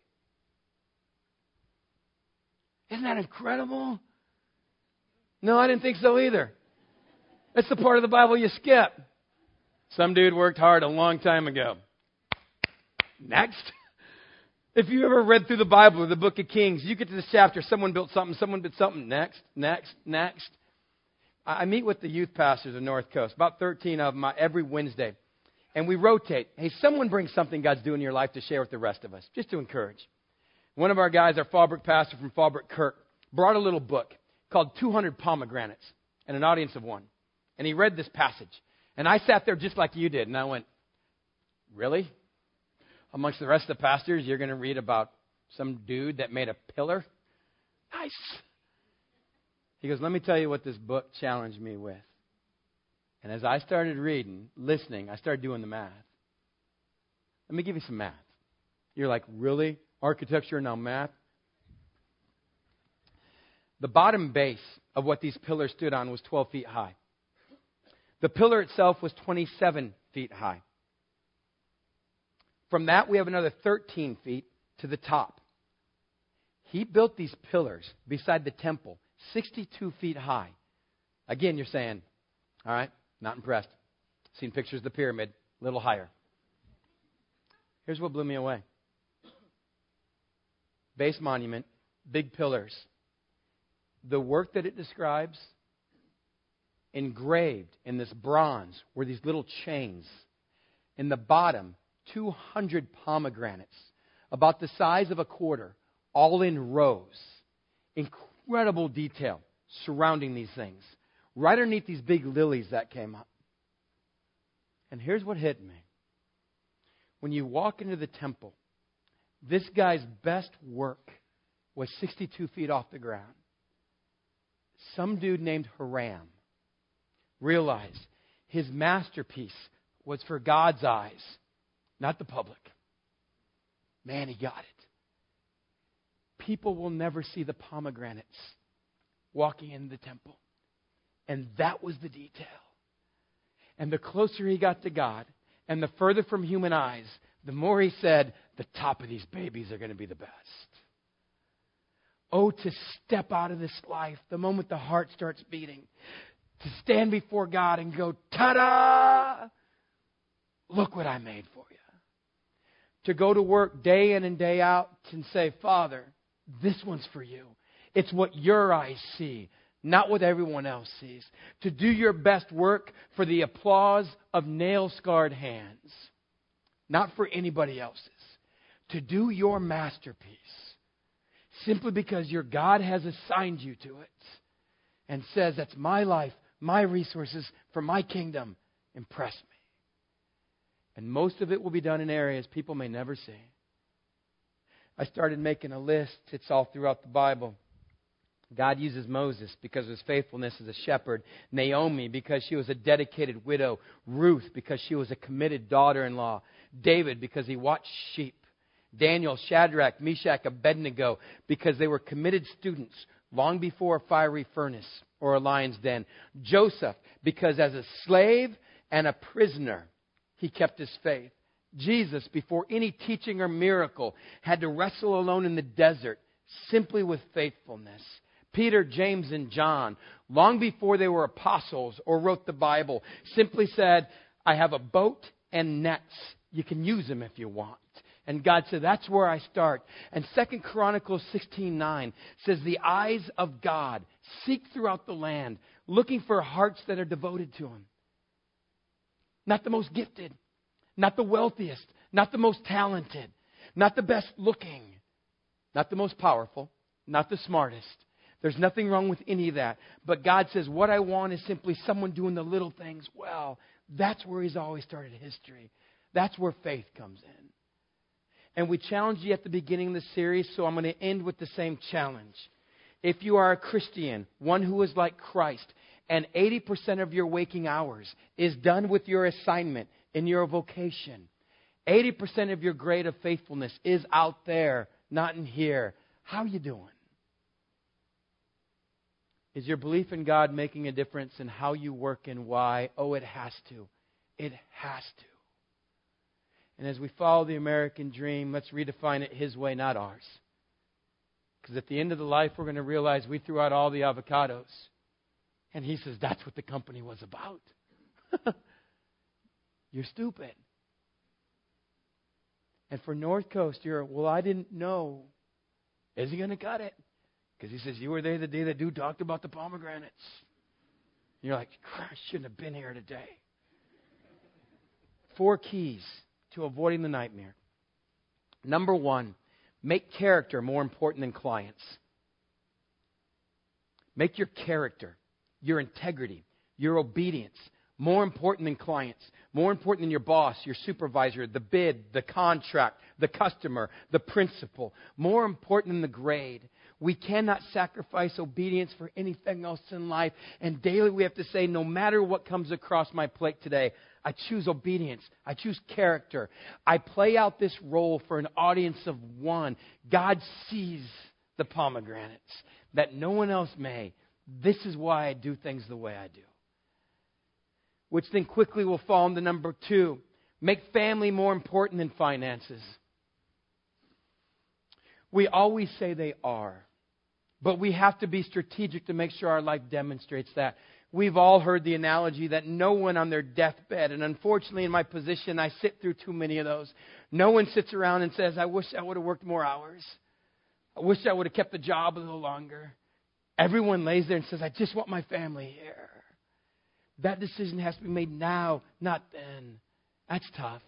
Isn't that incredible? No, I didn't think so either. That's the part of the Bible you skip. Some dude worked hard a long time ago. Next. If you ever read through the Bible or the book of Kings, you get to this chapter, someone built something, someone did something. Next. I meet with the youth pastors of North Coast, about 13 of them every Wednesday. And we rotate. Hey, someone bring something God's doing in your life to share with the rest of us, just to encourage. One of our guys, our Fallbrook pastor from Fallbrook, Kirk, brought a little book called 200 Pomegranates and an audience of one. And he read this passage. And I sat there just like you did. And I went, really? Amongst the rest of the pastors, you're going to read about some dude that made a pillar? Nice. He goes, let me tell you what this book challenged me with. And as I started reading, listening, I started doing the math. Let me give you some math. You're like, really? Architecture, now math? The bottom base of what these pillars stood on was 12 feet high. The pillar itself was 27 feet high. From that, we have another 13 feet to the top. He built these pillars beside the temple, 62 feet high. Again, you're saying, all right, not impressed. Seen pictures of the pyramid, a little higher. Here's what blew me away. Base monument, big pillars. The work that it describes, engraved in this bronze were these little chains. In the bottom, 200 pomegranates, about the size of a quarter, all in rows. Incredible detail surrounding these things. Right underneath these big lilies that came up. And here's what hit me. When you walk into the temple, this guy's best work was 62 feet off the ground. Some dude named Hiram realized his masterpiece was for God's eyes, not the public. Man, he got it. People will never see the pomegranates walking into the temple. And that was the detail. And the closer he got to God, and the further from human eyes, the more he said, the top of these babies are going to be the best. Oh, to step out of this life the moment the heart starts beating. To stand before God and go, ta-da! Look what I made for you. To go to work day in and day out and say, Father, this one's for you. It's what your eyes see, not what everyone else sees. To do your best work for the applause of nail-scarred hands, not for anybody else's. To do your masterpiece simply because your God has assigned you to it and says, that's my life, my resources for my kingdom. Impress me. And most of it will be done in areas people may never see. I started making a list. It's all throughout the Bible. God uses Moses because of his faithfulness as a shepherd. Naomi because she was a dedicated widow. Ruth because she was a committed daughter-in-law. David because he watched sheep. Daniel, Shadrach, Meshach, Abednego because they were committed students long before a fiery furnace or a lion's den. Joseph because as a slave and a prisoner, he kept his faith. Jesus, before any teaching or miracle, had to wrestle alone in the desert simply with faithfulness. Peter, James, and John, long before they were apostles or wrote the Bible, simply said, I have a boat and nets. You can use them if you want. And God said, that's where I start. And 2 Chronicles 16:9 says, the eyes of God seek throughout the land, looking for hearts that are devoted to Him. Not the most gifted, not the wealthiest, not the most talented, not the best looking, not the most powerful, not the smartest. There's nothing wrong with any of that. But God says, what I want is simply someone doing the little things well. That's where He's always started history. That's where faith comes in. And we challenged you at the beginning of the series, so I'm going to end with the same challenge. If you are a Christian, one who is like Christ, and 80% of your waking hours is done with your assignment in your vocation, 80% of your grade of faithfulness is out there, not in here. How are you doing? Is your belief in God making a difference in how you work and why? Oh, it has to. It has to. And as we follow the American dream, let's redefine it His way, not ours. Because at the end of the life, we're going to realize we threw out all the avocados. And He says, that's what the company was about. You're stupid. And for North Coast, well, I didn't know. Is He going to cut it? Because He says, you were there the day that dude talked about the pomegranates. You're like, I shouldn't have been here today. 4 keys to avoiding the nightmare. Number 1, make character more important than clients. Make your character, your integrity, your obedience more important than clients, more important than your boss, your supervisor, the bid, the contract, the customer, the principal, more important than the grade. We cannot sacrifice obedience for anything else in life. And daily we have to say, no matter what comes across my plate today, I choose obedience. I choose character. I play out this role for an audience of one. God sees the pomegranates that no one else may. This is why I do things the way I do. Which then quickly will fall into number 2. Make family more important than finances. We always say they are. But we have to be strategic to make sure our life demonstrates that. We've all heard the analogy that no one on their deathbed, and unfortunately in my position, I sit through too many of those. No one sits around and says, I wish I would have worked more hours. I wish I would have kept the job a little longer. Everyone lays there and says, I just want my family here. That decision has to be made now, not then. That's tough.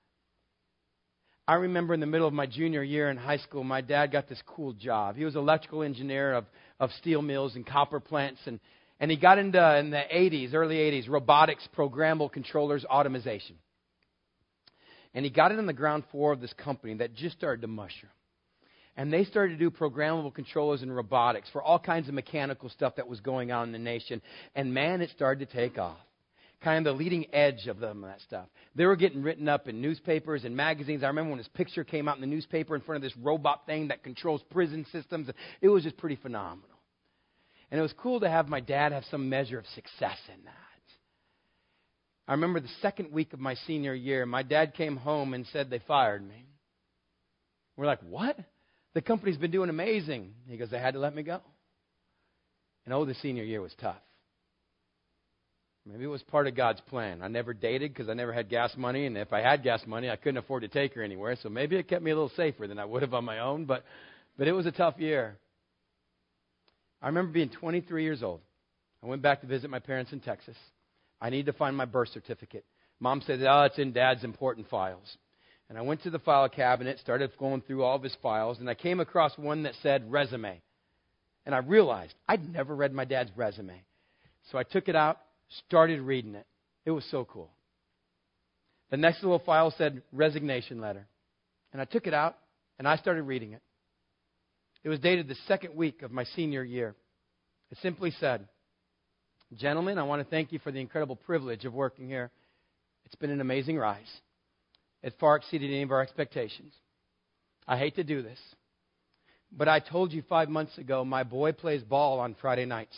I remember in the middle of my junior year in high school, my dad got this cool job. He was an electrical engineer of steel mills and copper plants. And he got into, in the 80s, early 80s, robotics, programmable controllers, automation. And he got it on the ground floor of this company that just started to mushroom. And they started to do programmable controllers and robotics for all kinds of mechanical stuff that was going on in the nation. And man, it started to take off. Kind of the leading edge of them, that stuff. They were getting written up in newspapers and magazines. I remember when this picture came out in the newspaper in front of this robot thing that controls prison systems. It was just pretty phenomenal. And it was cool to have my dad have some measure of success in that. I remember the second week of my senior year, my dad came home and said they fired me. We're like, what? The company's been doing amazing. He goes, they had to let me go. And the senior year was tough. Maybe it was part of God's plan. I never dated because I never had gas money. And if I had gas money, I couldn't afford to take her anywhere. So maybe it kept me a little safer than I would have on my own. But it was a tough year. I remember being 23 years old. I went back to visit my parents in Texas. I needed to find my birth certificate. Mom said, it's in Dad's important files. And I went to the file cabinet, started going through all of his files, and I came across one that said resume. And I realized I'd never read my dad's resume. So I took it out, started reading it. It was so cool. The next little file said resignation letter. And I took it out, and I started reading it. It was dated the second week of my senior year. It simply said, "Gentlemen, I want to thank you for the incredible privilege of working here. It's been an amazing rise. It far exceeded any of our expectations. I hate to do this, but I told you 5 months ago my boy plays ball on Friday nights.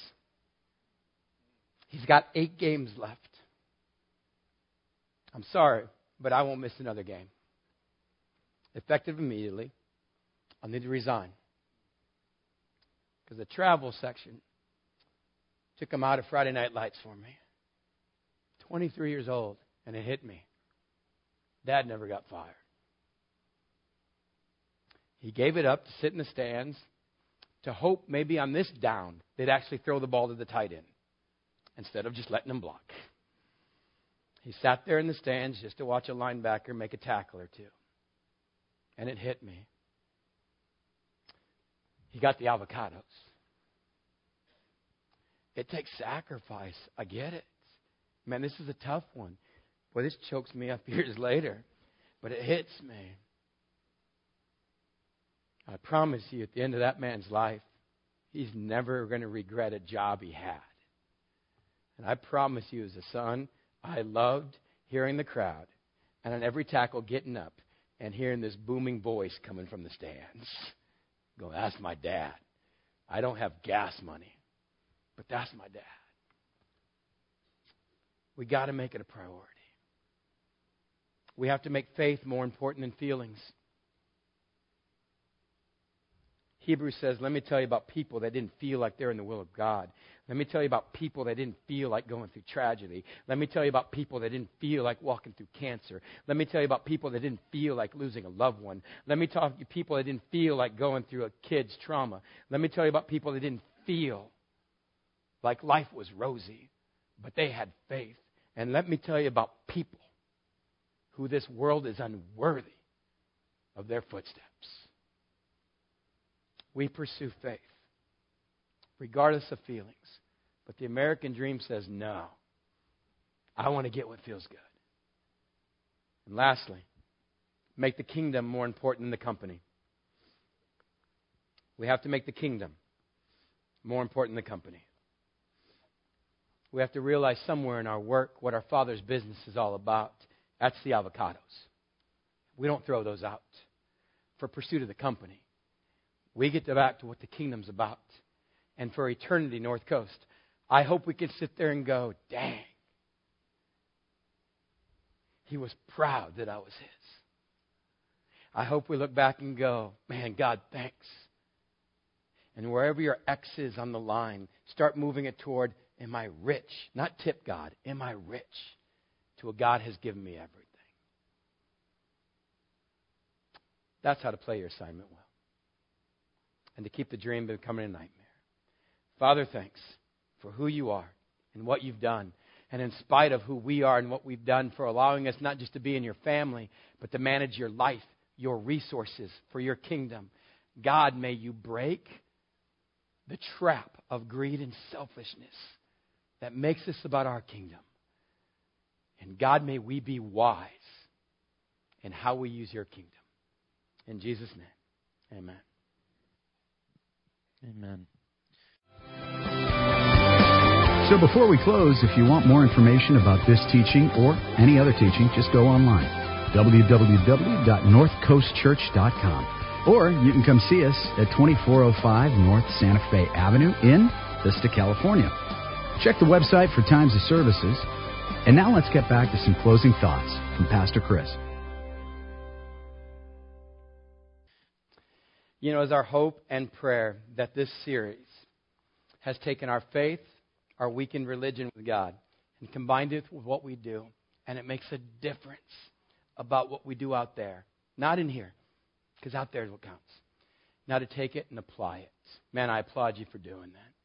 He's got 8 games left. I'm sorry, but I won't miss another game. Effective immediately, I'll need to resign." Because the travel section took him out of Friday Night Lights for me. 23 years old, and it hit me. Dad never got fired. He gave it up to sit in the stands to hope maybe on this down they'd actually throw the ball to the tight end instead of just letting him block. He sat there in the stands just to watch a linebacker make a tackle or two. And it hit me. He got the avocados. It takes sacrifice. I get it. Man, this is a tough one. Boy, this chokes me up years later. But it hits me. I promise you, at the end of that man's life, he's never going to regret a job he had. And I promise you, as a son, I loved hearing the crowd and on every tackle getting up and hearing this booming voice coming from the stands. Go, that's my dad. I don't have gas money, but that's my dad. We got to make it a priority. We have to make faith more important than feelings. Hebrews says, let me tell you about people that didn't feel like they're in the will of God. Let me tell you about people that didn't feel like going through tragedy. Let me tell you about people that didn't feel like walking through cancer. Let me tell you about people that didn't feel like losing a loved one. Let me talk to you people that didn't feel like going through a kid's trauma. Let me tell you about people that didn't feel like life was rosy, but they had faith. And let me tell you about people who this world is unworthy of their footsteps. We pursue faith, regardless of feelings. But the American dream says, no, I want to get what feels good. And lastly, make the kingdom more important than the company. We have to make the kingdom more important than the company. We have to realize somewhere in our work what our Father's business is all about. That's the avocados. We don't throw those out for pursuit of the company. We get back to what the kingdom's about. And for eternity, North Coast, I hope we can sit there and go, dang. He was proud that I was his. I hope we look back and go, man, God, thanks. And wherever your X is on the line, start moving it toward, am I rich? Not tip God. Am I rich to a God has given me everything? That's how to play your assignment well. And to keep the dream becoming a nightmare. Father, thanks for who you are and what you've done. And in spite of who we are and what we've done, for allowing us not just to be in your family, but to manage your life, your resources for your kingdom. God, may you break the trap of greed and selfishness that makes this about our kingdom. And God, may we be wise in how we use your kingdom. In Jesus' name, amen. Amen. So before we close, if you want more information about this teaching or any other teaching, just go online, www.northcoastchurch.com. Or you can come see us at 2405 North Santa Fe Avenue in Vista, California. Check the website for times of services. And now let's get back to some closing thoughts from Pastor Chris. You know, it's our hope and prayer that this series has taken our faith, our weakened religion with God, and combined it with what we do. And it makes a difference about what we do out there. Not in here, because out there is what counts. Now to take it and apply it. Man, I applaud you for doing that.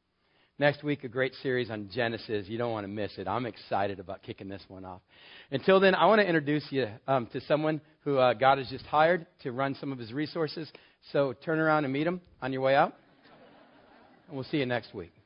Next week, a great series on Genesis. You don't want to miss it. I'm excited about kicking this one off. Until then, I want to introduce you to someone who God has just hired to run some of his resources. So turn around and meet him on your way out. And we'll see you next week.